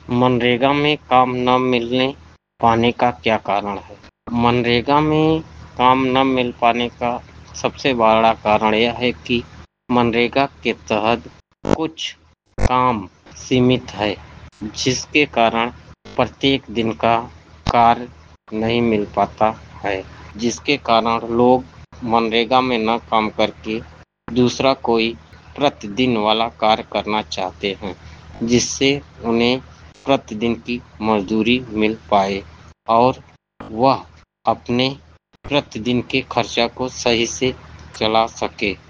मनरेगा में काम न मिलने पाने का क्या कारण है? मनरेगा में काम न मिल पाने का सबसे बड़ा कारण यह है कि मनरेगा के तहत कुछ काम सीमित है, जिसके कारण प्रत्येक दिन का कार्य नहीं मिल पाता है, जिसके कारण लोग मनरेगा में न काम करके दूसरा कोई प्रतिदिन वाला कार्य करना चाहते हैं, जिससे उन्हें प्रतिदिन की मजदूरी मिल पाए और वह अपने प्रतिदिन के खर्चा को सही से चला सके।